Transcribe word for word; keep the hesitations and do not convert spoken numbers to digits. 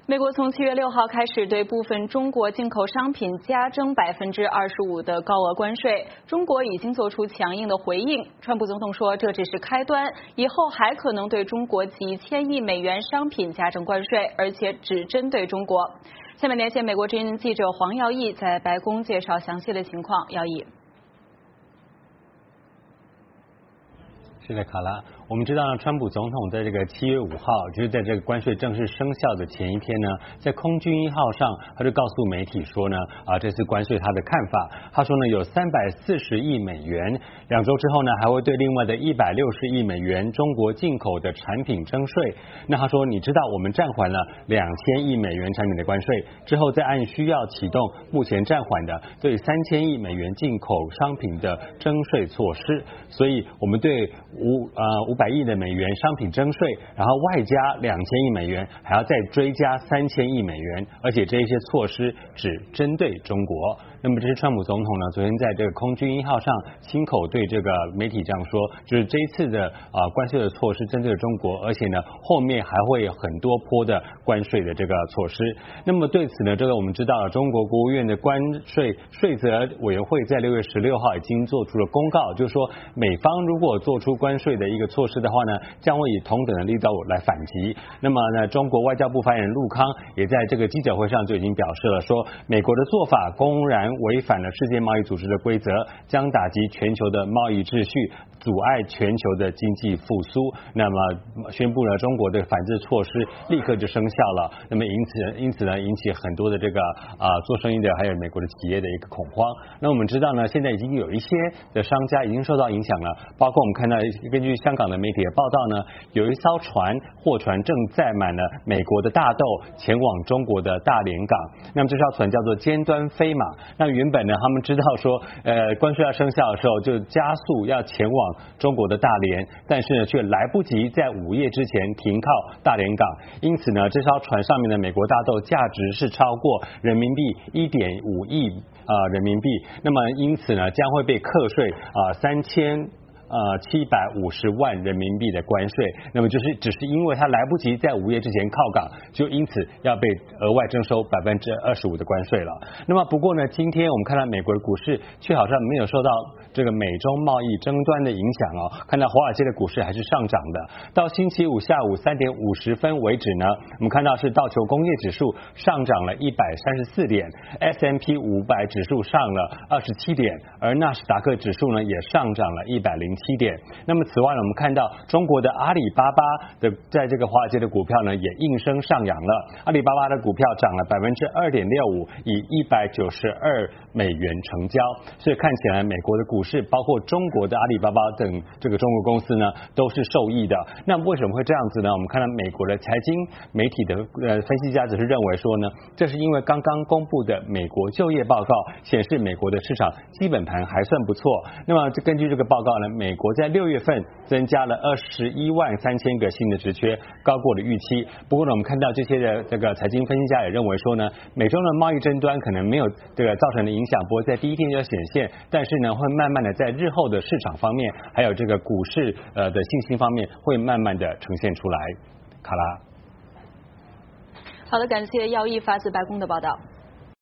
美国从七月六号开始对部分中国进口商品加征百分之二十五的高额关税，中国已经做出强硬的回应。川普总统说，这只是开端，以后还可能对中国几千亿美元商品加征关税，而且只针对中国。下面连线美国之音记者黄耀义在白宫介绍详细的情况。耀义。 是的，卡拉。我们知道呢，川普总统在这个七月五号，就是在这个关税正式生效的前一天呢，在空军一号上，他就告诉媒体说呢，啊，这次关税他的看法。他说呢，有三百四十亿美元，两周之后呢，还会对另外的一百六十亿美元中国进口的产品征税。那他说，你知道我们暂缓了两千亿美元产品的关税，之后再按需要启动目前暂缓的对三千亿美元进口商品的征税措施。所以我们对五呃五百亿的美元商品征税，然后外加两千亿美元，还要再追加三千亿美元，而且这些措施只针对中国。那么这是川普总统呢，昨天在这个空军一号上亲口对这个媒体这样说，就是这一次的啊、呃、关税的措施针对中国，而且呢后面还会有很多波的关税的这个措施。那么对此呢，这个我们知道了，中国国务院的关税税则委员会在六月十六号已经做出了公告，就是说美方如果做出关税的一个措施的话呢，将会以同等的力道来反击。那么呢，中国外交部发言人陆康也在这个记者会上就已经表示了，说美国的做法公然违反了世界贸易组织的规则，将打击全球的贸易秩序，阻碍全球的经济复苏。那么宣布了中国的反制措施立刻就生效了。那么因此因此呢，引起很多的这个啊、呃、做生意的还有美国的企业的一个恐慌。那我们知道呢，现在已经有一些的商家已经受到影响了，包括我们看到根据香港的媒体的报道呢，有一艘船货船正载满了美国的大豆前往中国的大连港。那么这艘船叫做尖端飞马。那原本呢，他们知道说，呃，关税要生效的时候，就加速要前往中国的大连，但是呢，却来不及在午夜之前停靠大连港。因此呢，这艘船上面的美国大豆价值是超过人民币一点五亿啊人民币。那么因此呢，将会被课税啊三千。呃，七百五十万人民币的关税，那么就是只是因为它来不及在午夜之前靠港，就因此要被额外征收百分之二十五的关税了。那么不过呢，今天我们看到美国的股市却好像没有受到这个美中贸易争端的影响哦，看到华尔街的股市还是上涨的。到星期五下午三点五十分为止呢，我们看到是道琼工业指数上涨了一百三十四点 ，S and P 五百指数上了二十七点，而纳斯达克指数呢也上涨了一百零七点。那么此外呢，我们看到中国的阿里巴巴的在这个华尔街的股票呢也应声上扬了，阿里巴巴的股票涨了百分之二点六五，以一百九十二美元成交。所以看起来美国的股市，包括中国的阿里巴巴等这个中国公司呢，都是受益的。那为什么会这样子呢？我们看到美国的财经媒体的呃分析家只是认为说呢，这是因为刚刚公布的美国就业报告显示美国的市场基本盘还算不错。那么根据这个报告呢，美国在六月份增加了二十一万三千个新的职缺，高过了预期。不过呢，我们看到这些的这个财经分析家也认为说呢，美中的贸易争端可能没有这个造成的影响，不会在第一天就显现，但是呢，会慢慢的在日后的市场方面，还有这个股市呃的信心方面，会慢慢的呈现出来。卡拉， 好的，感谢耀义发自白宫的报道。